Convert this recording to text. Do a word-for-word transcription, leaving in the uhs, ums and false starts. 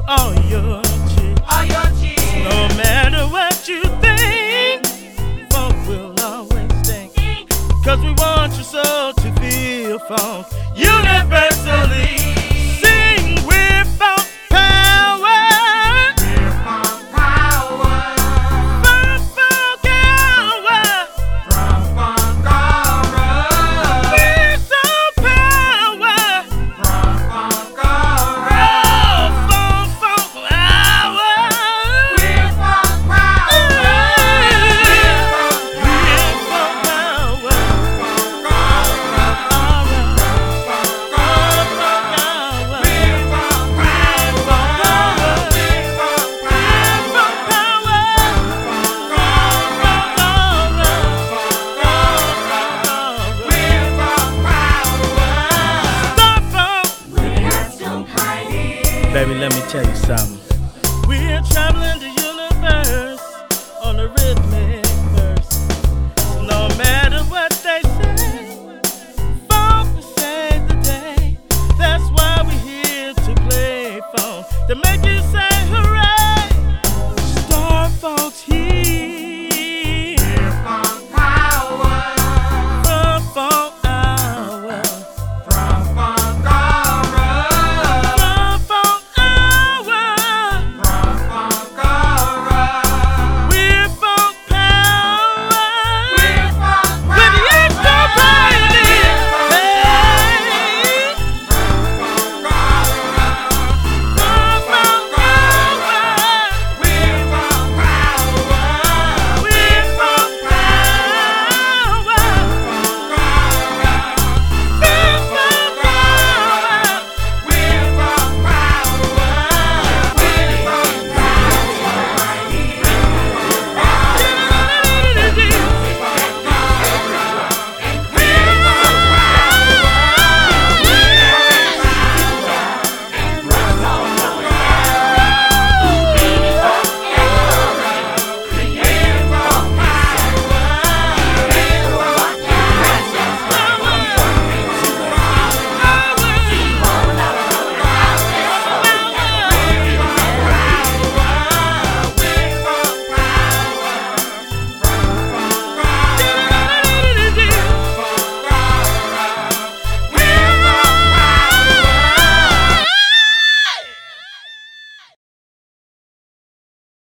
all your cheeks. All your cheeks. No matter what you think, funk will always stink. Cause we want your soul to feel funk universally. Sing with funk power. We're funk power. Funk, funk hour. From funk aura. We're so power. From funk aura. Oh, funk, funk hour. We're funk power. We're funk We're power. funk power. Funk aura. Funk aura. We're funk power. We're funk power. We're funk power. We're still hiding. Baby, let me tell you something. We're traveling the universe on a rhythmic verse. No matter what they say, funk will save the day. That's why we're here to play funk, to make you say hooray.